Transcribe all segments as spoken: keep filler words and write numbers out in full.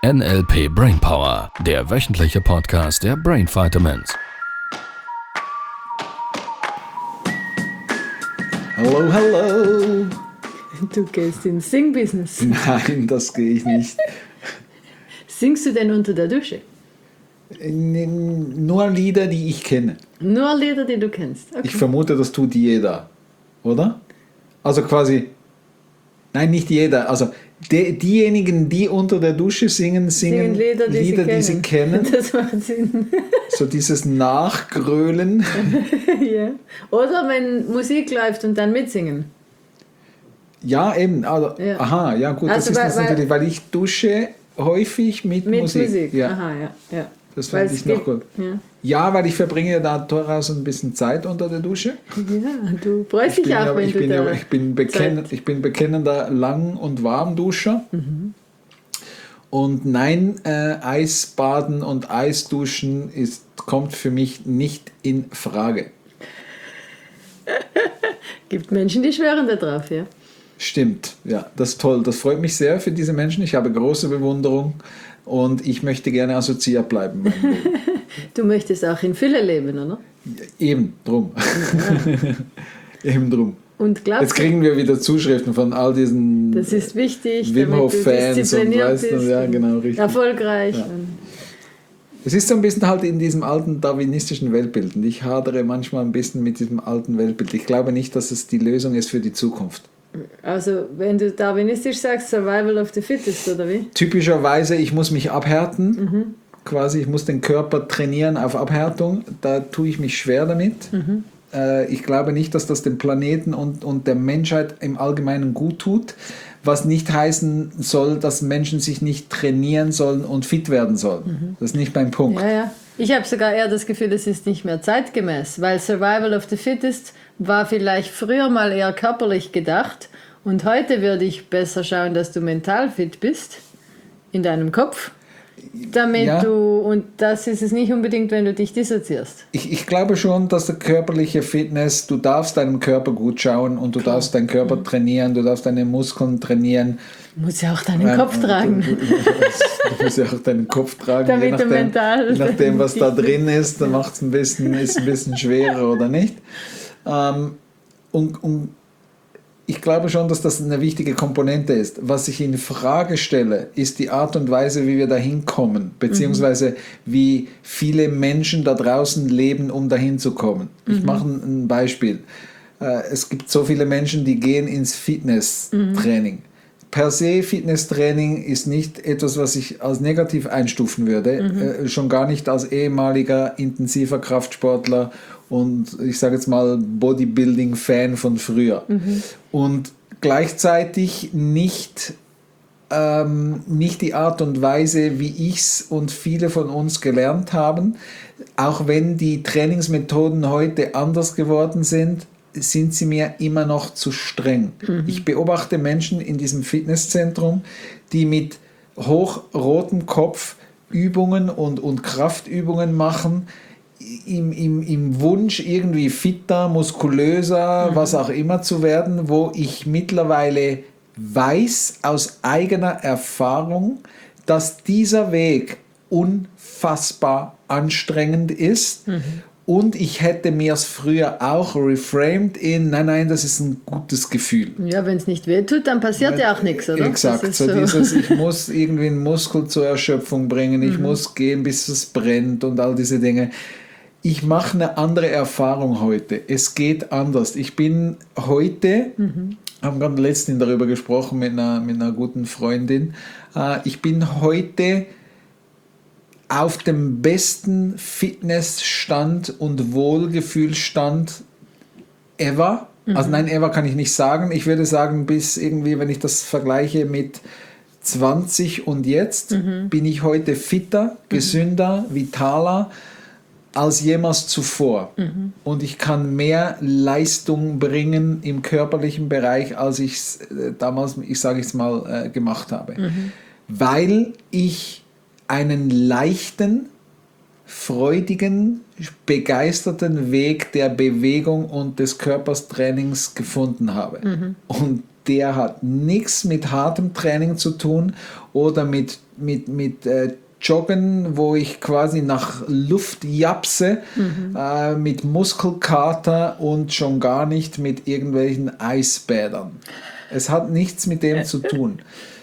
N L P Brainpower, der wöchentliche Podcast der Brain Vitamins. Hallo, hallo. Du gehst ins Sing-Business. Nein, das gehe ich nicht. Singst du denn unter der Dusche? Nur Lieder, die ich kenne. Nur Lieder, die du kennst? Okay. Ich vermute, das tut jeder, oder? Also quasi, nein, nicht jeder. Also die, diejenigen, die unter der Dusche singen, singen, Singen Lieder, die, Lieder, sie, die sie kennen. Das macht Sinn. So dieses Nachgrölen. Ja. Oder wenn Musik läuft und dann mitsingen. Ja, eben. Also, Ja. Aha, ja gut, das Also ist weil- das natürlich, weil ich dusche häufig mit, Mit Musik. Musik. Ja. Aha, ja. ja. Das Weil fand es ich noch gibt- gut. Ja. Ja, weil ich verbringe da durchaus ein bisschen Zeit unter der Dusche. ja, du freust Ich dich bin, auch, ja, wenn ich, du bin da ja, ich, bin bekenn, Zeit- ich bin bekennender Lang- und Warmduscher. Mhm. Und nein, äh, Eisbaden und Eisduschen ist, kommt für mich nicht in Frage. Gibt Menschen, die schwören da drauf, ja. Stimmt, ja, das ist toll. Das freut mich sehr für diese Menschen. Ich habe große Bewunderung und ich möchte gerne assoziiert bleiben. mein Leben. Du möchtest auch in Fülle leben, oder? Eben drum. Eben drum. Und Jetzt glaubst du, kriegen wir wieder Zuschriften von all diesen das ist wichtig, Wim damit Hof du Fans und diszipliniert weißt du, bist ja und genau, richtig. erfolgreich. Ja. Und Es ist so ein bisschen halt in diesem alten darwinistischen Weltbild und ich hadere manchmal ein bisschen mit diesem alten Weltbild. Ich glaube nicht, dass es die Lösung ist für die Zukunft. Also, wenn du darwinistisch sagst, Survival of the Fittest, oder wie? Typischerweise, ich muss mich abhärten, mhm. quasi, ich muss den Körper trainieren auf Abhärtung, da tue ich mich schwer damit. Mhm. Äh, ich glaube nicht, dass das dem Planeten und, und der Menschheit im Allgemeinen gut tut, was nicht heißen soll, dass Menschen sich nicht trainieren sollen und fit werden sollen. Mhm. Das ist nicht mein Punkt. Ja, ja. Ich habe sogar eher das Gefühl, es ist nicht mehr zeitgemäß, weil Survival of the Fittest war vielleicht früher mal eher körperlich gedacht und heute würde ich besser schauen, dass du mental fit bist in deinem Kopf, damit Ja. du, und das ist es nicht unbedingt, wenn du dich dissoziierst. Ich, ich glaube schon, dass der körperliche Fitness, du darfst deinem Körper gut schauen und du Klar. darfst deinen Körper mhm. trainieren, du darfst deine Muskeln trainieren. Du musst ja auch deinen ähm, Kopf tragen. Du, du, du musst ja auch deinen Kopf tragen, damit je nachdem, du mental je nachdem was da drin ist, dann macht es ein bisschen, ist ein bisschen schwerer oder nicht. Ähm, und, und ich glaube schon, dass das eine wichtige Komponente ist. Was ich in Frage stelle, ist die Art und Weise, wie wir da hinkommen, beziehungsweise mhm. wie viele Menschen da draußen leben, um dahin zu kommen. Mhm. Ich mache ein Beispiel. Es gibt so viele Menschen, die gehen ins Fitnesstraining. Mhm. Per se Fitnesstraining ist nicht etwas, was ich als negativ einstufen würde, mhm. äh, schon gar nicht als ehemaliger intensiver Kraftsportler und ich sage jetzt mal Bodybuilding-Fan von früher. Mhm. Und gleichzeitig nicht, ähm, nicht die Art und Weise, wie ich es und viele von uns gelernt haben, auch wenn die Trainingsmethoden heute anders geworden sind, sind sie mir immer noch zu streng. Mhm. Ich beobachte Menschen in diesem Fitnesszentrum, die mit hochrotem Kopf Übungen und, und Kraftübungen machen, im, im, im Wunsch irgendwie fitter, muskulöser, mhm. was auch immer zu werden, wo ich mittlerweile weiß aus eigener Erfahrung, dass dieser Weg unfassbar anstrengend ist. Mhm. Und ich hätte mir es früher auch reframed in, nein, nein, das ist ein gutes Gefühl. Ja, wenn es nicht wehtut, dann passiert Weil, ja auch nichts, oder? Exakt, so, so dieses, ich muss irgendwie einen Muskel zur Erschöpfung bringen, ich mhm. muss gehen, bis es brennt und all diese Dinge. Ich mache eine andere Erfahrung heute. Es geht anders. Ich bin heute, mhm. haben gerade letztens darüber gesprochen mit einer, mit einer guten Freundin, äh, ich bin heute auf dem besten Fitnessstand und Wohlgefühlstand ever. Mhm. Also nein, ever kann ich nicht sagen. Ich würde sagen, bis irgendwie, wenn ich das vergleiche mit zwanzig und jetzt, mhm. bin ich heute fitter, gesünder, mhm. vitaler als jemals zuvor. Mhm. Und ich kann mehr Leistung bringen im körperlichen Bereich, als ich es damals, ich sage es mal, äh, gemacht habe. Mhm. Weil ich einen leichten, freudigen, begeisterten Weg der Bewegung und des Körperstrainings gefunden habe. Mhm. Und der hat nichts mit hartem Training zu tun oder mit, mit, mit äh, Joggen, wo ich quasi nach Luft japse, mhm. äh, mit Muskelkater und schon gar nicht mit irgendwelchen Eisbädern. Es hat nichts mit dem zu tun.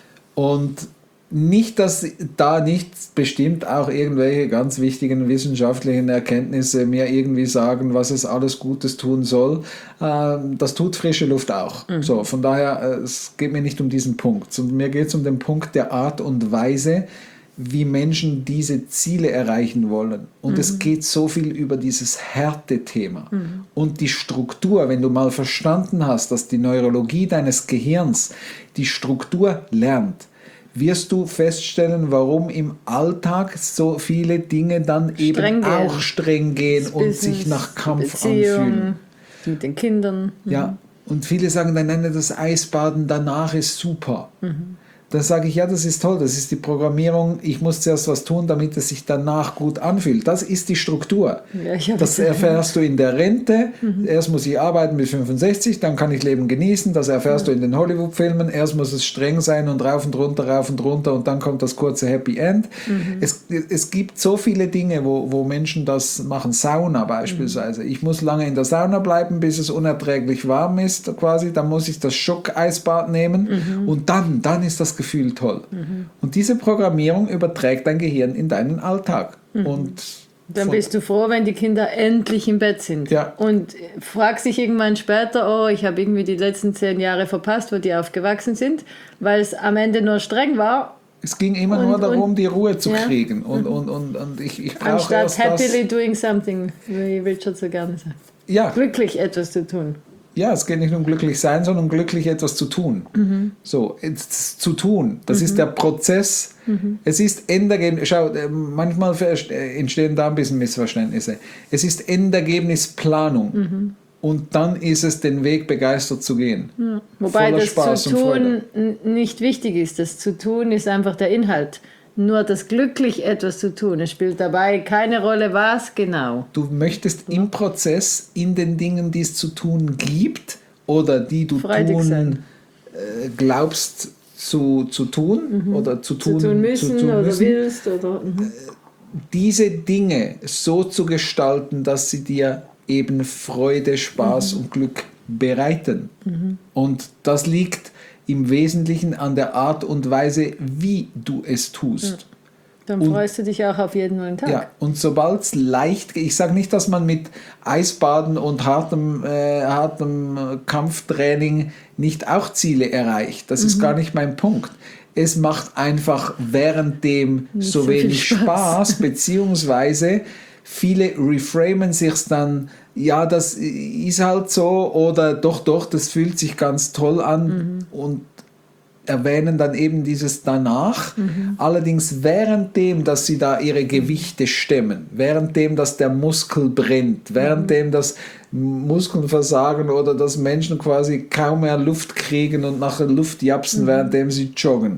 Und nicht, dass da nicht bestimmt auch irgendwelche ganz wichtigen wissenschaftlichen Erkenntnisse mir irgendwie sagen, was es alles Gutes tun soll. Das tut frische Luft auch. Mhm. So, von daher, es geht mir nicht um diesen Punkt. Mir geht es um den Punkt der Art und Weise, wie Menschen diese Ziele erreichen wollen. Und mhm. es geht so viel über dieses Härte-Thema. Mhm. Und die Struktur, wenn du mal verstanden hast, dass die Neurologie deines Gehirns die Struktur lernt, wirst du feststellen, warum im Alltag so viele Dinge dann eben streng auch streng gehen das und Business, sich nach Kampf Beziehung, anfühlen. Mit den Kindern. Mhm. Ja, und viele sagen dann, nein, das Eisbaden danach ist super. Mhm. Dann sage ich, ja, das ist toll, das ist die Programmierung, ich muss zuerst was tun, damit es sich danach gut anfühlt. Das ist die Struktur. Ja, das erfährst du in der Rente, mhm. erst muss ich arbeiten bis fünfundsechzig, dann kann ich Leben genießen, das erfährst mhm. du in den Hollywood-Filmen, erst muss es streng sein und rauf und runter, rauf und runter und dann kommt das kurze Happy End. Mhm. Es, es gibt so viele Dinge, wo, wo Menschen das machen, Sauna beispielsweise. Mhm. Ich muss lange in der Sauna bleiben, bis es unerträglich warm ist quasi, dann muss ich das Schock-Eisbad nehmen mhm. und dann, dann ist das Gefühl toll. Mhm. Und diese Programmierung überträgt dein Gehirn in deinen Alltag. Mhm. Und dann bist du froh, wenn die Kinder endlich im Bett sind. Ja. Und fragst dich irgendwann später, oh, ich habe irgendwie die letzten zehn Jahre verpasst, wo die aufgewachsen sind, weil es am Ende nur streng war. Es ging immer und, nur darum, und, die Ruhe zu ja. kriegen. Und, mhm. und, und, und ich, ich brauche Anstatt erst happily das, doing something, wie Richard so gerne sagt. Ja. Glücklich etwas zu tun. Ja, es geht nicht um glücklich sein, sondern um glücklich etwas zu tun. Mhm. So, zu tun, das mhm. ist der Prozess. Mhm. Es ist Endergebnis. Schau, manchmal entstehen da ein bisschen Missverständnisse. Es ist Endergebnisplanung. Mhm. Und dann ist es, den Weg begeistert zu gehen. Ja. Wobei Voller das Spaß zu tun nicht wichtig ist. Das zu tun ist einfach der Inhalt. Nur das glücklich etwas zu tun, es spielt dabei keine Rolle, was genau. Du möchtest im Prozess, in den Dingen, die es zu tun gibt oder die du freudig tun äh, glaubst zu, zu tun mhm. oder zu tun, zu tun müssen, zu tun oder müssen, willst. Oder, mhm. diese Dinge so zu gestalten, dass sie dir eben Freude, Spaß mhm. und Glück bereiten. Mhm. Und das liegt im Wesentlichen an der Art und Weise, wie du es tust. Ja. Dann und, freust du dich auch auf jeden neuen Tag. Ja, und sobald es leicht geht, ich sage nicht, dass man mit Eisbaden und hartem, äh, hartem Kampftraining nicht auch Ziele erreicht. Das mhm. ist gar nicht mein Punkt. Es macht einfach währenddem nicht so, so wenig Spaß, Spaß beziehungsweise viele reframen sich dann, ja, das ist halt so oder doch, doch, das fühlt sich ganz toll an mhm. und erwähnen dann eben dieses danach. Mhm. Allerdings währenddem, dass sie da ihre Gewichte stemmen, währenddem, dass der Muskel brennt, währenddem, dass Muskeln versagen oder dass Menschen quasi kaum mehr Luft kriegen und nachher Luft japsen, mhm. währenddem sie joggen.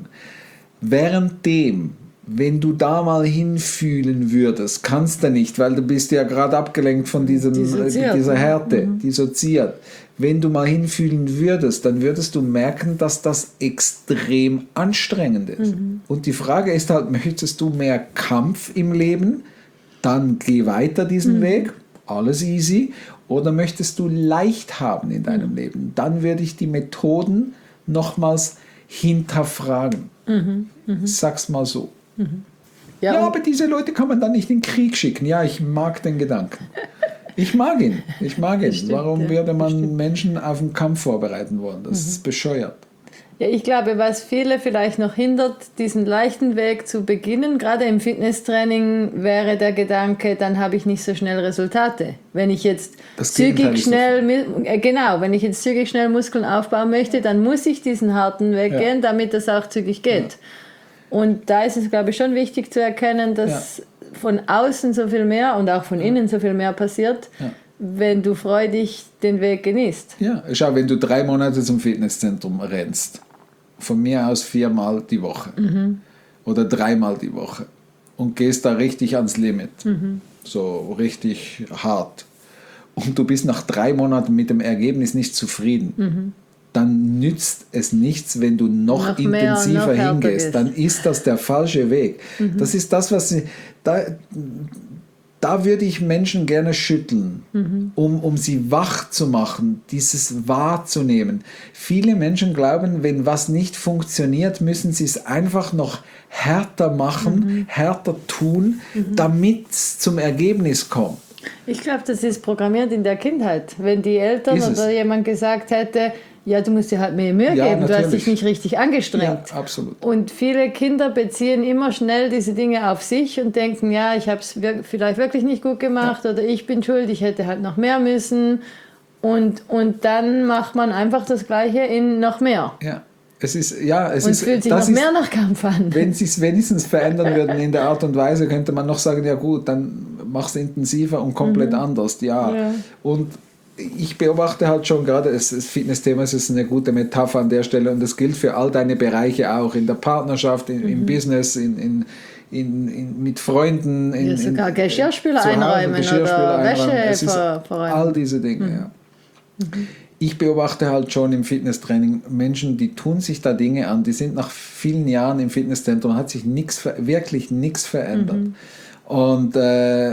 Währenddem, wenn du da mal hinfühlen würdest, kannst du nicht, weil du bist ja gerade abgelenkt von diesem, äh, dieser Härte, mhm. dissoziiert. Wenn du mal hinfühlen würdest, dann würdest du merken, dass das extrem anstrengend ist. Mhm. Und die Frage ist halt, möchtest du mehr Kampf im Leben? Dann geh weiter diesen mhm. Weg, alles easy. Oder möchtest du leicht haben in deinem mhm. Leben? Dann würde ich die Methoden nochmals hinterfragen. Mhm. Mhm. Ich sag's mal so. Mhm. Ja, ja, aber diese Leute kann man dann nicht in den Krieg schicken. Ja, ich mag den Gedanken. Ich mag ihn. Ich mag ihn. Stimmt, Warum ja, würde man stimmt. Menschen auf den Kampf vorbereiten wollen? Das mhm. ist bescheuert. Ja, ich glaube, was viele vielleicht noch hindert, diesen leichten Weg zu beginnen, gerade im Fitnesstraining, wäre der Gedanke, dann habe ich nicht so schnell Resultate. Wenn ich jetzt das zügig schnell, äh, genau, wenn ich jetzt zügig schnell Muskeln aufbauen möchte, dann muss ich diesen harten Weg ja. gehen, damit das auch zügig geht. Ja. Und da ist es, glaube ich, schon wichtig zu erkennen, dass ja. von außen so viel mehr und auch von innen so viel mehr passiert, ja. wenn du freudig den Weg genießt. Ja, schau, wenn du drei Monate zum Fitnesszentrum rennst, von mir aus viermal die Woche mhm. oder dreimal die Woche und gehst da richtig ans Limit, mhm. so richtig hart und du bist nach drei Monaten mit dem Ergebnis nicht zufrieden, mhm. dann nützt es nichts, wenn du noch, Noch mehr, intensiver noch härter hingehst. gehst. Dann ist das der falsche Weg. Mhm. Das ist das, was sie, da, da würde ich Menschen gerne schütteln, mhm. um, um sie wach zu machen, dieses wahrzunehmen. Viele Menschen glauben, wenn was nicht funktioniert, müssen sie es einfach noch härter machen, mhm. härter tun, mhm. damit es zum Ergebnis kommt. Ich glaube, das ist programmiert in der Kindheit. Wenn die Eltern oder jemand gesagt hätte, ja, du musst dir halt mehr Mühe ja, geben, natürlich. du hast dich nicht richtig angestrengt. Ja, absolut. Und viele Kinder beziehen immer schnell diese Dinge auf sich und denken, ja, ich habe es wir- vielleicht wirklich nicht gut gemacht ja. oder ich bin schuld, ich hätte halt noch mehr müssen. Und, und dann macht man einfach das Gleiche in noch mehr. Ja. Es ist, ja, es und ist, fühlt sich das noch ist, mehr nach Kampf an. Wenn sie es wenigstens verändern würden in der Art und Weise, könnte man noch sagen, ja gut, dann mach es intensiver und komplett mhm. anders. Ja. ja. Und ich beobachte halt schon gerade, das Fitnessthema ist eine gute Metapher an der Stelle und das gilt für all deine Bereiche auch, in der Partnerschaft, in, mhm. im Business, in, in, in, in, mit Freunden. In, ja, sogar in, Geschirrspüler Hause, einräumen Geschirrspüler oder einräumen. Wäsche Es ist ver- verräumen. All diese Dinge, mhm. ja. Mhm. Ich beobachte halt schon im Fitnesstraining Menschen, die tun sich da Dinge an, die sind nach vielen Jahren im Fitnesszentrum, hat sich nix, wirklich nichts verändert. Mhm. Und äh,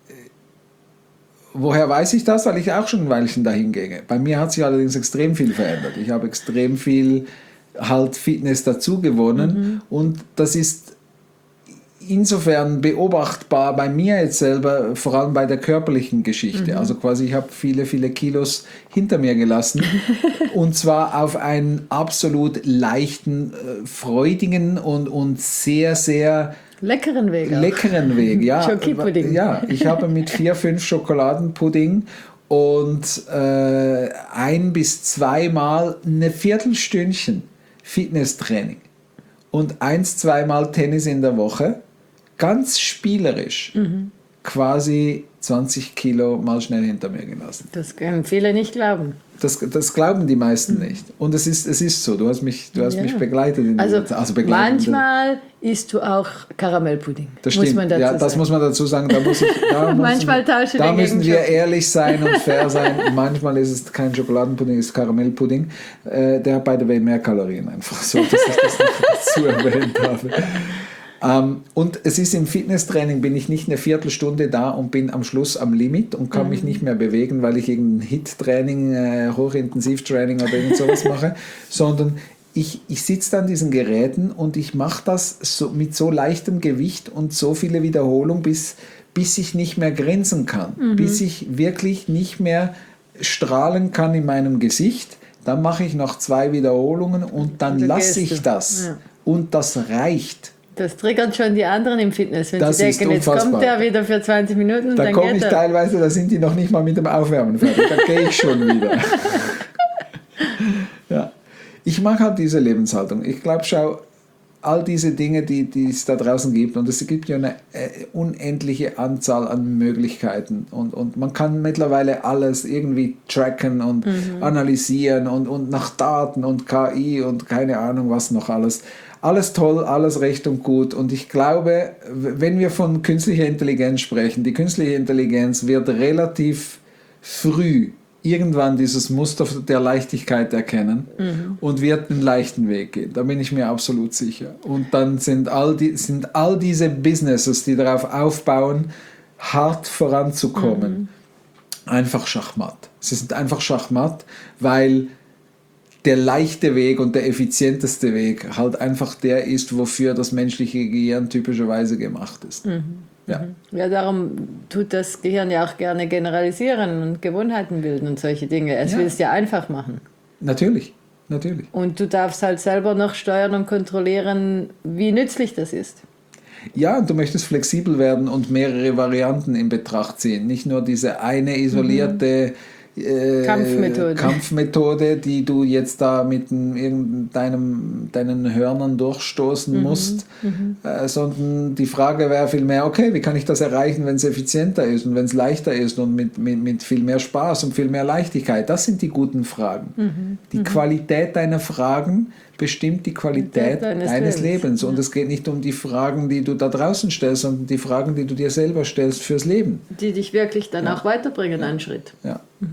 woher weiß ich das? Weil ich auch schon ein Weilchen dahin gehe. Bei mir hat sich allerdings extrem viel verändert. Ich habe extrem viel halt Fitness dazu gewonnen mhm. und das ist insofern beobachtbar bei mir jetzt selber, vor allem bei der körperlichen Geschichte. Mhm. Also quasi, ich habe viele, viele Kilos hinter mir gelassen und zwar auf einen absolut leichten, äh, freudigen und, und sehr, sehr leckeren Weg. Leckeren Weg, ja. Schokipudding. Ja, ich habe mit vier, fünf Schokoladenpudding und äh, ein bis zweimal eine Viertelstündchen Fitnesstraining und eins, zweimal Tennis in der Woche, ganz spielerisch, mhm. quasi zwanzig Kilo mal schnell hinter mir gelassen. Das können viele nicht glauben. Das, das glauben die meisten mhm. nicht. Und es ist, es ist so, du hast mich, du hast ja. mich begleitet. In also, dieser, also begleitet manchmal isst du auch Karamellpudding. Das stimmt, muss man dazu ja, das sagen. muss man dazu sagen. Da, muss ich, da, manchmal müssen, tausche da den müssen wir Gegenschutz. ehrlich sein und fair sein. Manchmal ist es kein Schokoladenpudding, es ist Karamellpudding. Äh, der hat by the way mehr Kalorien einfach, so dass ich das noch dazu erwähnt habe. Um, und es ist im Fitnesstraining, bin ich nicht eine Viertelstunde da und bin am Schluss am Limit und kann mhm. mich nicht mehr bewegen, weil ich irgendein Hit-Training, äh, Hochintensivtraining oder irgend sowas mache, sondern ich, ich sitze da an diesen Geräten und ich mache das so, mit so leichtem Gewicht und so viele Wiederholungen, bis, bis ich nicht mehr grinsen kann, mhm. bis ich wirklich nicht mehr strahlen kann in meinem Gesicht. Dann mache ich noch zwei Wiederholungen und dann lasse ich das. Ja. Und das reicht. Das triggert schon die anderen im Fitness, wenn das sie denken, jetzt kommt der wieder für zwanzig Minuten und da dann komme geht ich er. Teilweise, da sind die noch nicht mal mit dem Aufwärmen fertig, da gehe ich schon wieder. Ja. Ich mag halt diese Lebenshaltung. Ich glaube, schau, all diese Dinge, die, die es da draußen gibt, und es gibt ja eine äh, unendliche Anzahl an Möglichkeiten und, und man kann mittlerweile alles irgendwie tracken und mhm. analysieren und, und nach Daten und K I und keine Ahnung was noch alles. Alles toll, alles recht und gut. Und ich glaube, wenn wir von künstlicher Intelligenz sprechen, die künstliche Intelligenz wird relativ früh irgendwann dieses Muster der Leichtigkeit erkennen mhm. und wird den leichten Weg gehen. Da bin ich mir absolut sicher. Und dann sind all, die, sind all diese Businesses, die darauf aufbauen, hart voranzukommen, mhm. einfach Schachmatt. Sie sind einfach Schachmatt, weil der leichte Weg und der effizienteste Weg halt einfach der ist, wofür das menschliche Gehirn typischerweise gemacht ist. Mhm. Ja. ja, darum tut das Gehirn ja auch gerne generalisieren und Gewohnheiten bilden und solche Dinge. Es ja. will es ja einfach machen. Natürlich, natürlich. Und du darfst halt selber noch steuern und kontrollieren, wie nützlich das ist. Ja, und du möchtest flexibel werden und mehrere Varianten in Betracht ziehen. Nicht nur diese eine isolierte mhm. Äh, Kampfmethode. Kampfmethode, die du jetzt da mit deinem, deinen Hörnern durchstoßen mhm. musst, mhm. Äh, sondern die Frage wäre vielmehr, okay, wie kann ich das erreichen, wenn es effizienter ist und wenn es leichter ist und mit, mit, mit viel mehr Spaß und viel mehr Leichtigkeit? Das sind die guten Fragen. Mhm. Die mhm. Qualität deiner Fragen bestimmt die Qualität deines, deines Lebens. Lebens. Und ja. es geht nicht um die Fragen, die du da draußen stellst, sondern die Fragen, die du dir selber stellst fürs Leben. Die dich wirklich dann ja. auch weiterbringen, ja. einen Schritt. Ja. Mhm.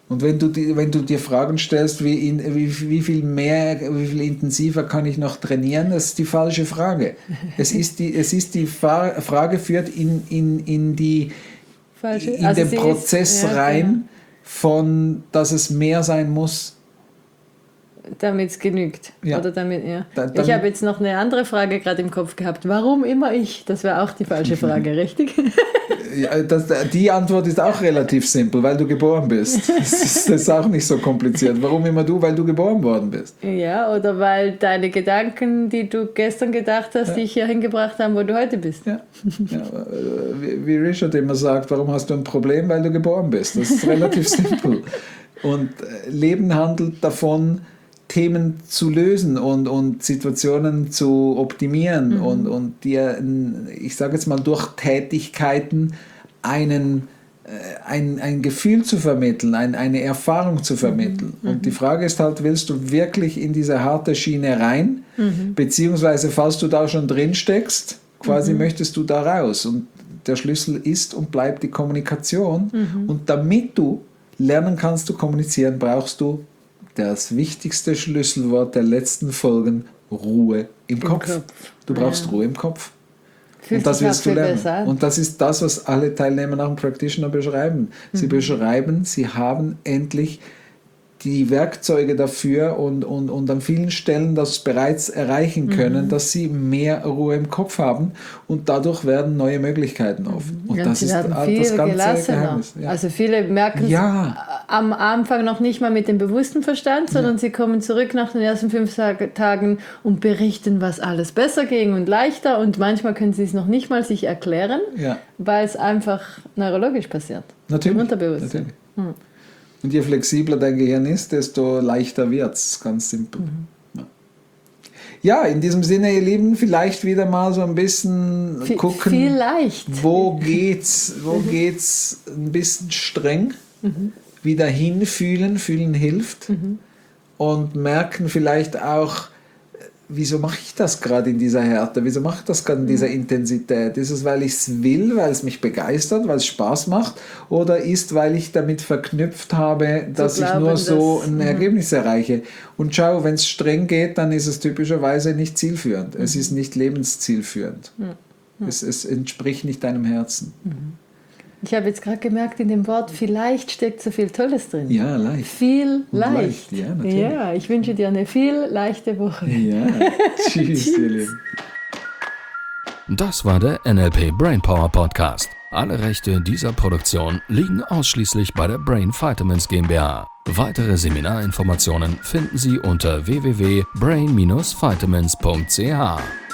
Und wenn du, die, wenn du dir Fragen stellst, wie, in, wie, wie viel mehr, wie viel intensiver kann ich noch trainieren, das ist die falsche Frage. Es ist die, es ist die Fa- Frage führt in, in, in, die, Falsche. in Also den sie Prozess ist, ja, rein, genau. von, dass es mehr sein muss. Damit es genügt. Ja. Oder damit, ja. Da- ich damit- habe jetzt noch eine andere Frage gerade im Kopf gehabt. Warum immer ich? Das wäre auch die falsche Frage, richtig? Ja, das, die Antwort ist auch relativ simpel, weil du geboren bist. Das ist, das ist auch nicht so kompliziert. Warum immer du? Weil du geboren worden bist. Ja, oder weil deine Gedanken, die du gestern gedacht hast, Ja. dich hier hingebracht haben, wo du heute bist. Ja. Ja, äh, wie, wie Richard immer sagt, warum hast du ein Problem? Weil du geboren bist. Das ist relativ simpel. Und äh, Leben handelt davon, Themen zu lösen und, und Situationen zu optimieren mhm. und, und dir, ich sage jetzt mal, durch Tätigkeiten einen, äh, ein, ein Gefühl zu vermitteln, ein, eine Erfahrung zu vermitteln. Mhm. Und die Frage ist halt, willst du wirklich in diese harte Schiene rein? Mhm. Beziehungsweise, falls du da schon drin steckst, quasi mhm. möchtest du da raus. Und der Schlüssel ist und bleibt die Kommunikation. Mhm. Und damit du lernen kannst zu kommunizieren, brauchst du das wichtigste Schlüsselwort der letzten Folgen, Ruhe im, Im Kopf. Kopf. Du brauchst ja. Ruhe im Kopf. Fühlt und das willst du lernen. Besser. Und das ist das, was alle Teilnehmer nach dem Practitioner beschreiben. Sie mhm. beschreiben, sie haben endlich die Werkzeuge dafür und, und, und an vielen Stellen das bereits erreichen können, mhm. dass sie mehr Ruhe im Kopf haben und dadurch werden neue Möglichkeiten offen. Und ja, das ist das ganze Geheimnis. Ja. Also viele merken es ja. am Anfang noch nicht mal mit dem bewussten Verstand, sondern ja. sie kommen zurück nach den ersten fünf Tagen und berichten, was alles besser ging und leichter und manchmal können sie es noch nicht mal sich erklären, ja. weil es einfach neurologisch passiert. Natürlich. Im Unterbewusstsein. Natürlich. Hm. Und je flexibler dein Gehirn ist, desto leichter wird es. Ganz simpel. Mhm. Ja. ja, in diesem Sinne, ihr Lieben, vielleicht wieder mal so ein bisschen v- gucken, vielleicht. wo geht's, wo mhm. geht's ein bisschen streng, mhm. wieder hinfühlen, fühlen hilft mhm. und merken vielleicht auch, wieso mache ich das gerade in dieser Härte? Wieso mache ich das gerade in dieser Intensität? Ist es, weil ich es will, weil es mich begeistert, weil es Spaß macht? Oder ist, weil ich damit verknüpft habe, dass glauben, ich nur so ein dass, Ergebnis mh. erreiche? Und schau, wenn es streng geht, dann ist es typischerweise nicht zielführend. Mhm. Es ist nicht lebenszielführend. Mhm. Es, es entspricht nicht deinem Herzen. Mhm. Ich habe jetzt gerade gemerkt, in dem Wort vielleicht steckt so viel Tolles drin. Ja, leicht. Viel Und leicht. leicht. Ja, natürlich. Ja, ich wünsche dir eine viel leichte Woche. Ja, tschüss, ihr Lieben. Das war der N L P Brainpower Podcast. Alle Rechte dieser Produktion liegen ausschließlich bei der Brain Vitamins GmbH. Weitere Seminarinformationen finden Sie unter w w w punkt brain dash vitamins punkt c h.